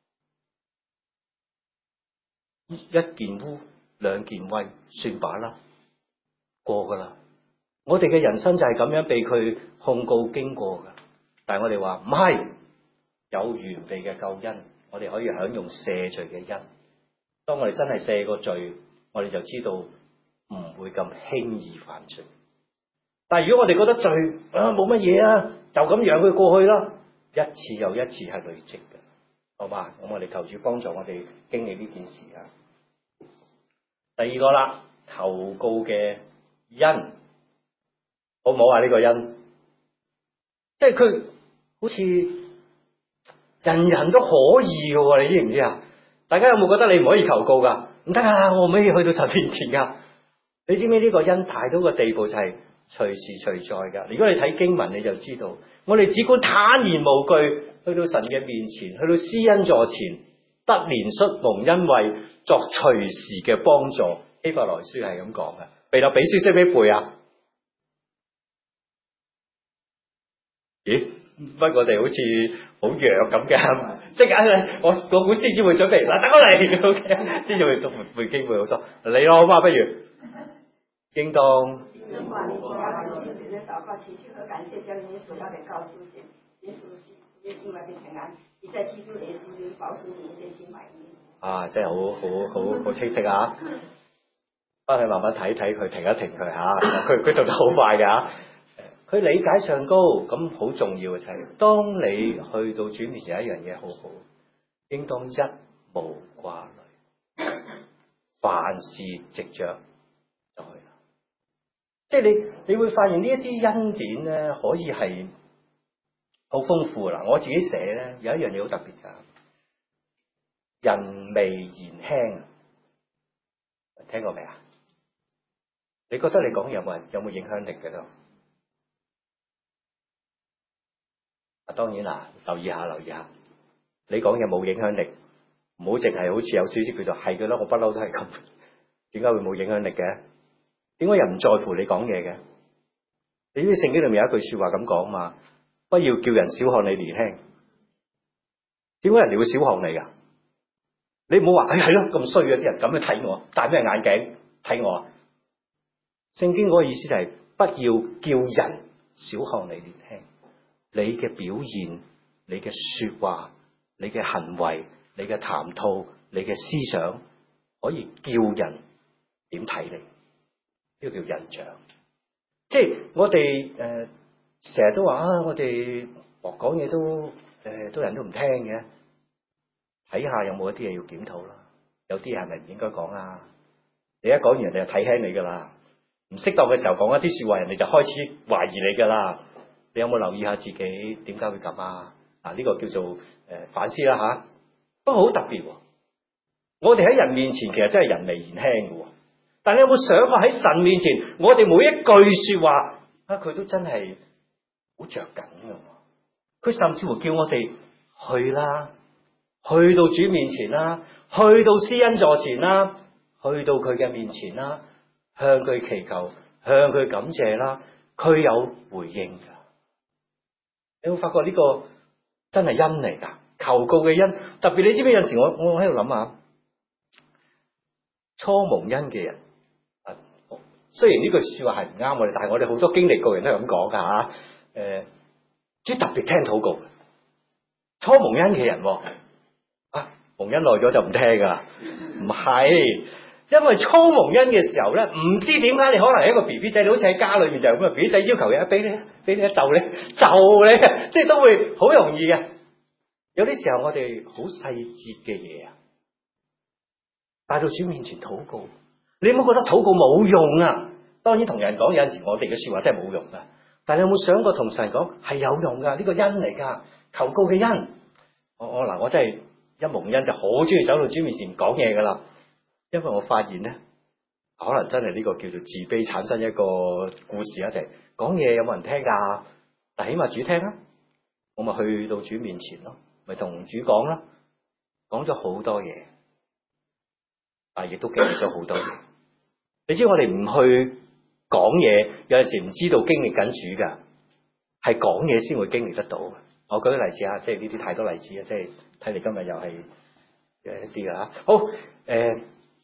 一件污兩件穢，算把啦，過噶啦。我哋嘅人生就係咁樣被佢控告經過噶。但係我哋話唔係，有完備嘅救恩，我哋可以享用赦罪嘅恩。當我哋真係赦過罪，我哋就知道唔會咁輕易犯罪。但係如果我哋覺得罪啊冇乜嘢啊，就咁讓佢過去啦，一次又一次係累積嘅，好嘛？咁我哋求主幫助我哋經歷呢件事啊。第二個啦，求告嘅恩，好唔好啊？呢個恩，即係佢好似人人都可以嘅，你知唔知啊？大家有冇覺得你唔可以求告噶？唔得啊！我唔可以去到神面前噶。你知唔知呢個恩大到個地步就係隨時隨在噶？如果你睇經文，你就知道，我哋只管坦然無懼去到神嘅面前，去到施恩座前，得憐恤蒙恩惠，作隨時嘅幫助。希伯來書係咁講嘅，腓立比書識唔識背啊？咦？乜我哋好似好弱咁嘅？即係我我估先至會準備嗱，等我嚟 ，OK， 先至會讀背經會好多。你咯，好嘛？不如應當。啊，真係好好好好清晰啊！翻去慢慢睇睇佢，停一停佢嚇，佢佢讀得好快㗎。佢理解上高，咁好重要嘅就係，當你去到主面前有一樣嘢好好，應當一無掛慮，凡事藉着就去啦。即係你你會發現呢一啲恩典咧，可以係好豐富啦。我自己寫咧有一樣嘢好特別㗎，人微言輕，聽過未啊？你覺得你講有冇人有冇影響力嘅都？啊，當然啦，留意下，留意下，你講嘢冇影響力，唔好淨係好似有少少叫做係嘅啦，我不嬲都係咁。點解會冇影響力嘅？點解人唔在乎你講嘢嘅？你知唔知聖經裏面有一句說話咁講嘛？不要叫人小看你年輕。點解人哋會小看你噶？你唔好話，哎係咯，咁衰嘅啲人咁樣睇我，戴咩眼鏡睇我啊？聖經嗰個意思就係、是、不要叫人小看你年輕。你嘅表現、你嘅說話、你嘅行為、你嘅談吐、你嘅思想，可以叫人點睇你？呢個叫印象。即係我哋誒成日都話啊，我哋講嘢都誒、呃、都人都唔聽嘅，睇下有冇一啲嘢要檢討啦。有啲嘢係咪唔應該講啊？你一講完人哋就睇輕你噶啦，唔適當嘅時候講一啲說話，人哋就開始懷疑你噶啦。你有冇留意下自己點解會咁啊？啊呢、這個叫做誒、呃、反思啦吓。不過好特別、啊，我哋喺人面前其實真係人微言輕嘅，但你有冇想過喺神面前，我哋每一句說話啊，佢都真係好着緊嘅。佢甚至乎叫我哋去啦，去到主面前啦，去到施恩座前啦，去到佢嘅面前啦，向佢祈求，向佢感謝啦，佢有回應噶。你會發覺呢個真係恩嚟噶，求告嘅恩。特別你知唔知有陣時我我喺度諗下，初蒙恩嘅人，雖然呢句說話係唔啱我哋，但係我哋好多經歷過人都係咁講噶吓。誒，即係特別聽禱告，初蒙恩嘅人，啊蒙恩耐咗就唔聽噶，唔係，因為初蒙恩嘅時候咧，唔知點解你可能係一個 B B 仔，你好似喺家裏面就係咁啊 B B 仔要求嘢，俾你俾你就你就你，即係都會好容易嘅。有啲時候我哋好細節嘅嘢啊，帶到主面前禱告，你有冇覺得禱告冇用啊？當然同人講有陣時我哋嘅說話真係冇用噶，但係你有冇想過同神講係有用噶？呢個恩嚟噶，求告嘅恩。我我嗱，我真係一蒙恩就好中意走到主面前講嘢噶啦，因為我發現咧，可能真係呢個叫做自卑產生一個故事啊，就係講嘢有冇人聽噶？但起碼主聽啦，我咪去到主面前咯，咪同主講啦，講咗好多嘢，但係亦都經歷咗好多嘢。你知我哋唔去講嘢，有陣時唔知道經歷緊主噶，係講嘢先會經歷得到。我舉個例子啊，即係呢啲太多例子啊，即係睇嚟今日又係誒一啲噶吓。好誒、呃，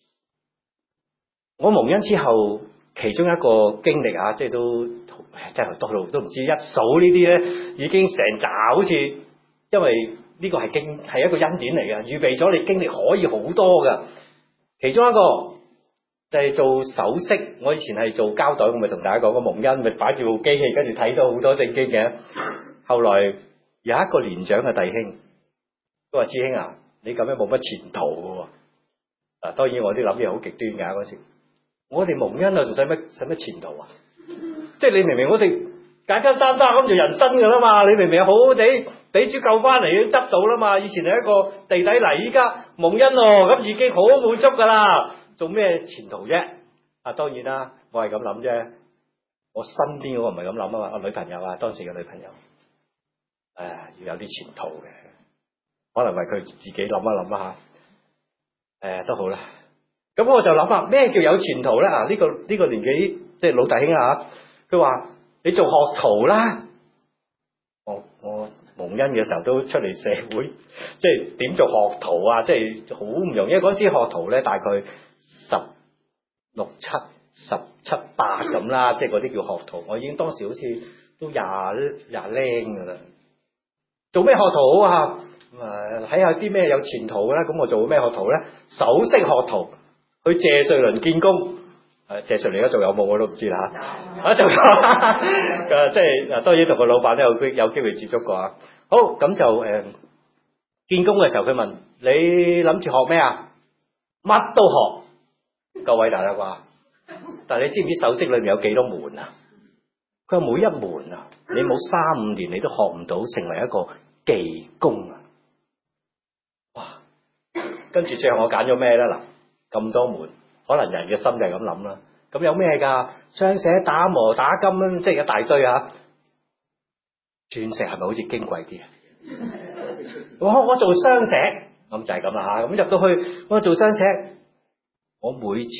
我蒙恩之後，其中一個經歷啊，即係都真係多到都唔知一數呢啲咧，已經成紮好似，因為呢個係經係一個恩典嚟嘅，預備咗你經歷可以好多噶。其中一個就係做首飾，我以前係做膠袋，我咪同大家講個蒙恩，咪擺住部機器，跟住睇到好多聖經嘅。後來有一個年長嘅弟兄，都話：師兄啊，你咁樣冇乜前途嘅。嗱，當然我啲諗嘢好極端噶嗰時，我哋蒙恩啊，仲使乜使乜前途啊？即係你明明我哋簡簡單單咁就人生噶啦嘛，你明明好好地俾主救翻嚟，都執到啦嘛。以前係一個地底泥，依家蒙恩咯，咁已經好滿足噶啦。做咩前途啫？啊，當然啦，我係咁諗啫。我身邊嗰個唔係咁諗啊嘛，我女朋友啊，當時嘅女朋友，誒，要有啲前途嘅，可能為佢自己諗一諗啊吓。誒，都好啦。咁我就諗下咩叫有前途咧？啊，呢個呢個年紀即係老弟兄啊，佢話你做學徒啦。我我蒙恩嘅時候都出嚟社會，即係點做學徒啊？即係好唔容易。嗰時學徒咧，大概十六七、十七八咁啦，即係嗰啲叫學徒。我已經當時好似都廿廿零噶啦。做咩學徒好啊？咁啊睇下啲咩有前途咧。咁我做咩學徒咧？首飾學徒，去謝瑞麟見工。誒，謝瑞麟而家仲有冇我都唔知啦吓。啊，仲有，誒，即係嗱，當然同個老闆都有機有機會接觸過啊。好，咁就誒、呃、見工嘅時候，佢問你諗住學咩啊？乜都學，夠偉大啦啩？但係你知唔知首飾裏面有幾多門啊？佢話每一門啊，你冇三五年你都學唔到成為一個技工啊！哇！跟住最後我揀咗咩咧？嗱，咁多門，可能人嘅心就係咁諗啦。咁有咩噶？雙寫、打磨、打金，即係一大堆啊！鑽石係咪好似矜貴啲啊？我我做雙寫，咁就係咁啦吓。咁入到去，我做雙寫，我每次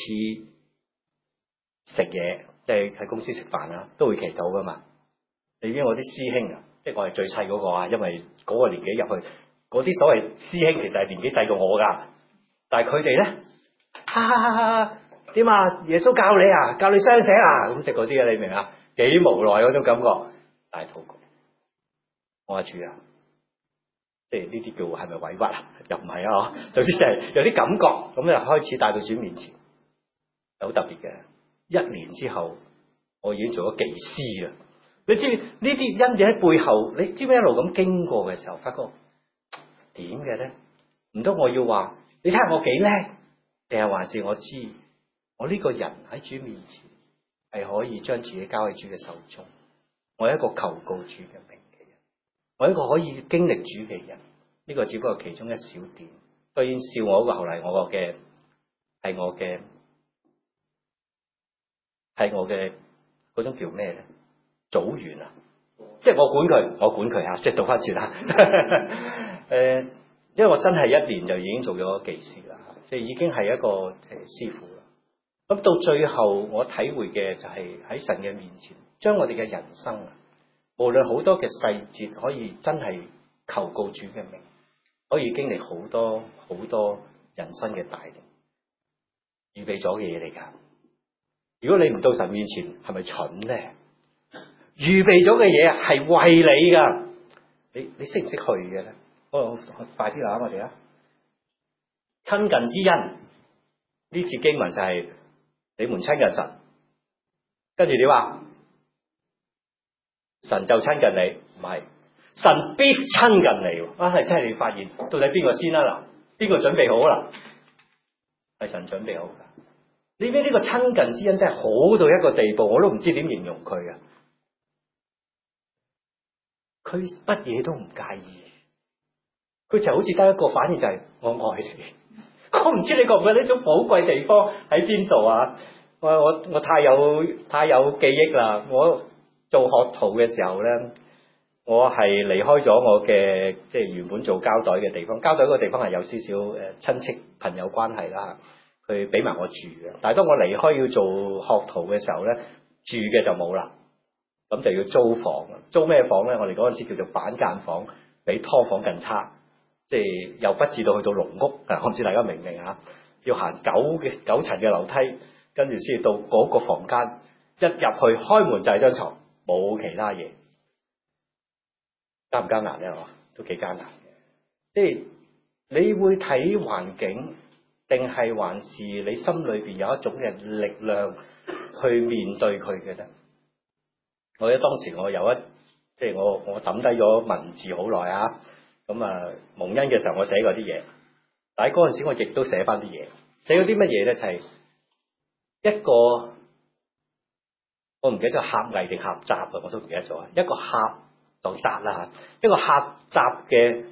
食嘢，即係喺公司食飯啊，都會祈禱噶嘛。你知我啲師兄啊，即係我係最細嗰個啊，因為嗰個年紀入去，嗰啲所謂師兄其實係年紀細過我噶，但係佢哋咧，哈哈哈哈，點啊？耶穌教你啊，教你雙寫啊，咁即係嗰啲啊，你明啊？幾無奈嗰種感覺，大禱告。我話主啊，即係呢啲叫係咪委屈啊？又唔係啊，總之就係有啲感覺，咁就開始帶到主面前，好特別嘅。一年之後，我已經做咗技師啦。 你知呢啲恩典喺背後，你知唔知一路咁經過嘅時候，發覺點嘅咧？唔通我要話你睇下我幾叻，定係還是我知我呢個人喺主面前係可以將自己交喺主嘅手中？我係一個求告主嘅名嘅人，我係一個可以經歷主嘅人。呢、這個只不過其中一小點。當然笑我嗰個後嚟，我個嘅係我嘅係我嘅嗰種叫咩咧？組員啊，即係我管佢，我管佢吓，即係倒翻轉啦。誒，因為我真係一年就已經做咗技師啦，即係已經係一個誒師傅啦。咁到最後我體會嘅就係喺神嘅面前，將我哋嘅人生啊，無論好多嘅細節，可以真係求告主嘅名，可以經歷好多好多人生嘅帶領，預備咗嘅嘢嚟噶。如果你唔到神面前，係咪蠢咧？預備咗嘅嘢係為你噶，你你識唔識去嘅咧？我快啲啦，我哋啊，親近之恩呢節經文就係你們親近神，跟住點啊？神就親近你，唔係神必親近你啊！係真係你發現到底邊個先啦？嗱，邊個準備好啦？係神準備好噶。你知呢個親近之恩真係好到一個地步，我都唔知點形容佢啊！佢乜嘢都唔介意，佢就好似得一個反應，就係我愛你。我唔知你覺唔覺得呢種寶貴地方喺邊度啊？我我我太有太有記憶啦！我做學徒嘅時候咧，我係離開咗我嘅即係原本做膠袋嘅地方。膠袋嗰個地方係有少少誒親戚朋友關係啦，佢俾埋我住嘅。但係當我離開要做學徒嘅時候咧，住嘅就冇啦。咁就要租房，租咩房咧？我哋嗰陣時叫做板間房，比劏房更差，即係又不至到去到籠屋。我唔知大家明唔明啊？要行九嘅九層嘅樓梯，跟住先到嗰個房間，一入去開門就係張床，冇其他嘢。艱唔艱難咧？嗬，都幾艱難嘅。即係你會睇環境，定係還是你心裏邊有一種嘅力量去面對佢嘅咧？我記得當時我有一即係我我抌低咗文字好耐啊，咁啊蒙恩嘅時候我寫過啲嘢，但係嗰陣時我亦都寫翻啲嘢，寫咗啲乜嘢咧？就係、是、一個我唔記得咗狹隘定狹窄啊，我都唔記得咗。一個狹就窄啦吓，一個狹窄嘅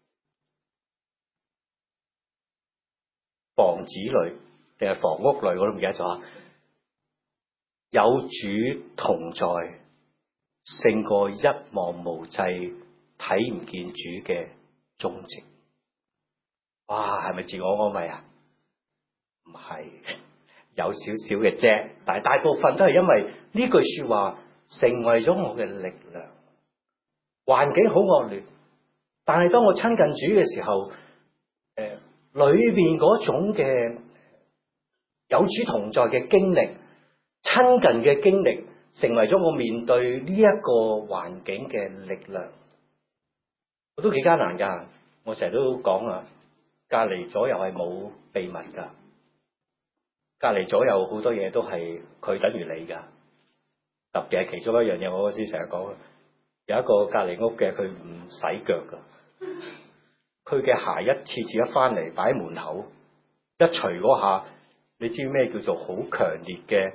房子裏定係房屋裏，我都唔記得咗。有主同在，勝過一望無際睇唔見主嘅蹤跡。哇，係咪自我安慰啊？唔係，有少少嘅啫，但係大部分都係因為呢句說話成為咗我嘅力量。環境好惡劣，但係當我親近主嘅時候，誒、呃，裏邊嗰種嘅有主同在嘅經歷，親近嘅經歷，成為咗我面對呢一個環境嘅力量。我都幾艱難噶，我成日都講啊，隔籬左右係冇秘密噶，隔籬左右好多嘢都係佢等於你噶。特別係其中一樣嘢，我嗰時成日講，有一個隔籬屋嘅，佢唔洗腳噶，佢嘅鞋一次次一翻嚟擺喺門口，一除嗰下，你知咩叫做好強烈嘅？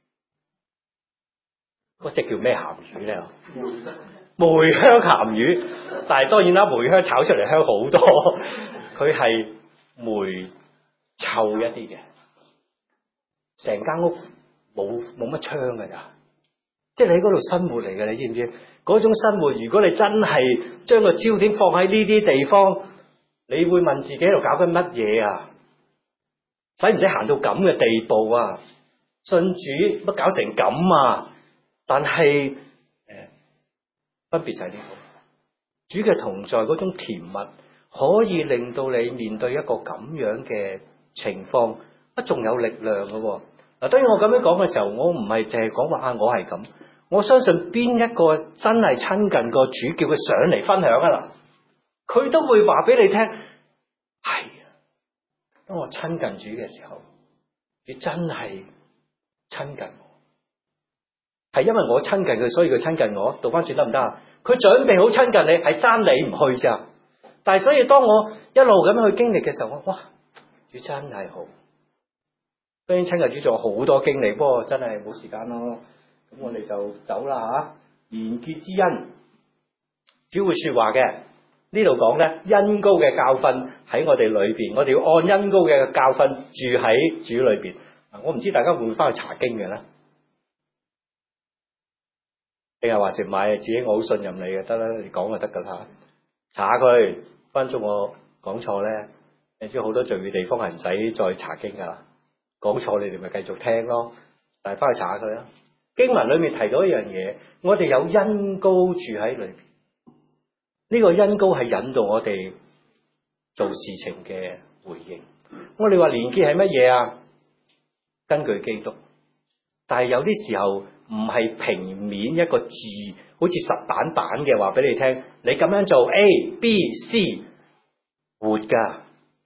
嗰隻叫咩鹹魚咧？梅香鹹魚，但係當然啦，梅香炒出嚟香好多，佢係梅臭一啲嘅，成間屋冇冇乜窗㗎咋，即係你喺嗰度生活嚟嘅，你知唔知？嗰種生活，如果你真係將個焦點放喺呢啲地方，你會問自己喺度搞緊乜嘢啊？使唔使行到咁嘅地步啊？信主乜搞成咁啊？但係誒、呃，分別就係呢個主嘅同在嗰種甜蜜，可以令到你面對一個咁樣嘅情況，啊，仲有力量嘅。嗱，當然我咁樣講嘅時候，我唔係淨係講話啊，我係咁。我相信邊一個真係親近個主，叫佢上嚟分享啊啦，佢都會話俾你聽。係啊，當我親近主嘅時候，你真係親近我。 係因為我親近佢，所以佢親近我。倒翻轉得唔得啊？佢準備好親近你，係爭你唔去咋。但係所以當我一路咁樣去經歷嘅時候，我哇，主真係好。當然親近主仲有好多經歷，不過真係冇時間咯。咁我哋就走啦吓。連結之恩，主會說話嘅。呢度講咧，恩膏嘅教訓喺我哋裏邊，我哋要按恩膏嘅教訓住喺主裏邊。我唔知大家會唔會翻去查經嘅咧？定係話時買自己，我好信任你嘅，得啦，你講就得噶啦。查下佢，分鐘我講錯咧，你知好多聚會地方係唔使再查經噶啦。講錯你哋咪繼續聽咯，但係翻去查下佢啦。經文裏面提到一樣嘢，我哋有恩膏住喺裏邊。呢個恩膏係引導我哋做事情嘅回應。我哋話連結係乜嘢啊？根據基督，但係有啲時候唔係平面一個字，好似實板板嘅話俾你聽。你咁樣做 A、B、C 活噶。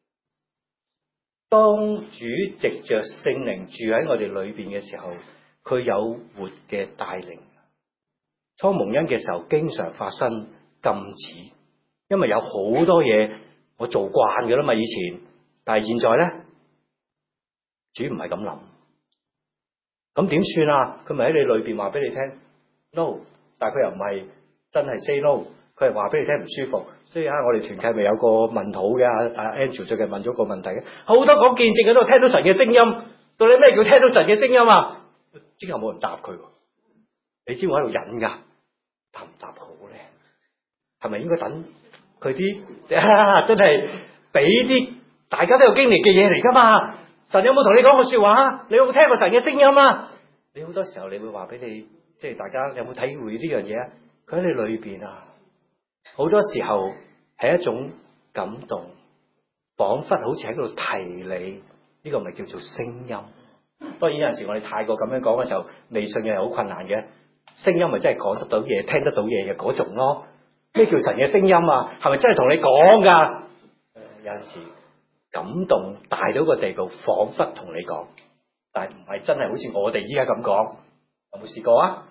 當主藉着聖靈住喺我哋裏邊嘅時候，佢有活嘅帶領。初蒙恩嘅時候，經常發生禁止，因為有好多嘢我做慣嘅啦嘛，以前，但係現在咧，主唔係咁諗，咁點算啊？佢咪喺你裏邊話俾你聽 no， 但係佢又唔係真係 say no， 佢係話俾你聽唔舒服。所以啊，我哋團契咪有個問禱嘅，阿 Andrew 最近問咗個問題嘅，好多講見證嘅都聽到神嘅聲音，到底咩叫聽到神嘅聲音啊？之後冇人答佢，你知我喺度忍噶，答唔答好咧？係咪應該等佢啲、啊、真係俾啲大家都有經歷嘅嘢嚟噶嘛？神有冇同你講過說話？你有冇聽過神嘅聲音啊？你好多時候你會話俾你，即係大家有冇體會呢樣嘢啊？佢喺你裏邊啊，好多時候係一種感動，仿佛好似喺度提你，呢個咪叫做聲音。當然有陣時我哋太過咁樣講嘅時候，微信嘅係好困難嘅。聲音咪真係講得到嘢、聽得到嘢嘅嗰種咯。咩叫神嘅聲音啊？係咪真係同你講噶？有陣時感動大到個地步，仿佛同你講，但係唔係真係好似我哋依家咁講。有冇試過啊？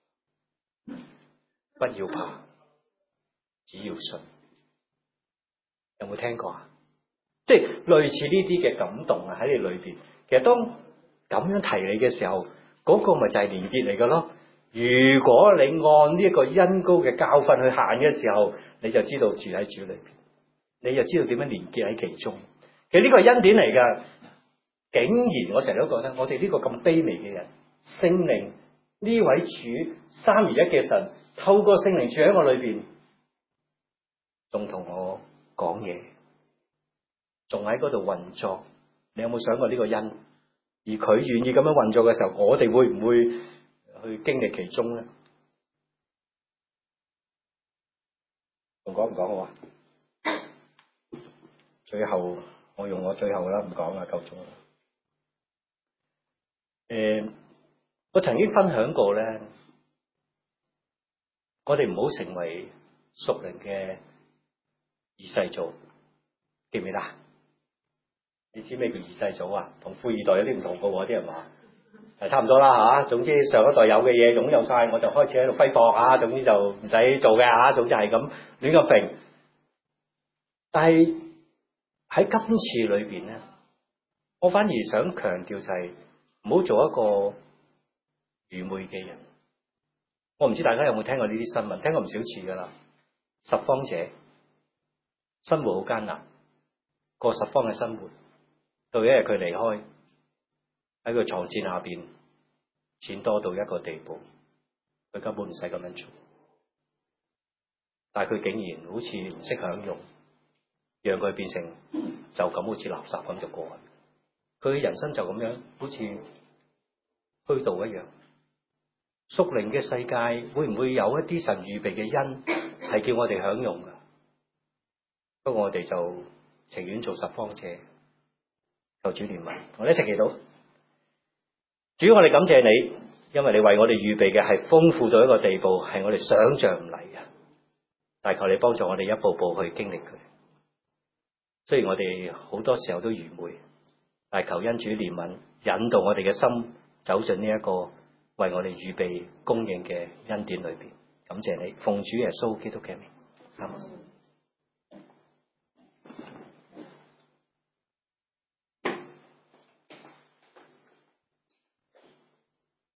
不要怕，只要信。有冇聽過啊？即係類似呢啲嘅感動啊，喺你裏邊。其實當咁樣提你嘅時候，嗰個咪就係連結嚟嘅咯。如果你按呢一個恩膏嘅教訓去行嘅時候，你就知道住喺主裏邊，你就知道點樣連結喺其中。其實呢個係恩典嚟噶，竟然我成日都覺得，我哋呢個咁卑微嘅人，聖靈呢位主三而一嘅神，透過聖靈住喺我裏邊，仲同我講嘢，仲喺嗰度運作。你有冇想過呢個恩？而佢願意咁樣運作嘅時候，我哋會唔會去經歷其中咧？仲講唔講好啊？最後我用我最後啦，唔講啦，夠鐘啦。誒、呃，我曾經分享過咧，我哋唔好成為屬靈嘅二世祖，記唔記得？你知咩叫二世祖啊？同富二代有啲唔同噶喎，啲人話係差唔多啦吓。總之上一代有嘅嘢擁有晒，我就開始喺度揮霍啊。總之就唔使做嘅吓，總之係咁亂咁揈。但係喺今次裏邊咧，我反而想強調就係唔好做一個愚昧嘅人。我唔知大家有冇聽過呢啲新聞，聽過唔少次噶啦。拾荒者生活好艱難，過拾荒嘅生活。到一日佢離開喺個床墊下邊，錢多到一個地步，佢根本唔使咁樣做，但係佢竟然好似唔識享用，讓佢變成就咁好似垃圾咁就過去。佢嘅人生就咁樣好似虛度一樣。屬靈嘅世界會唔會有一啲神預備嘅恩係叫我哋享用噶？不過我哋就情願做拾荒者。求主憐憫，我哋一齊祈禱。主，我哋感謝你，因為你為我哋預備嘅係豐富到一個地步，係我哋想象唔嚟嘅。但求你幫助我哋一步步去經歷佢。雖然我哋好多時候都愚昧，但求恩主憐憫，引導我哋嘅心走進呢一個為我哋預備供應嘅恩典裏邊。感謝你，奉主耶穌基督嘅名，阿門。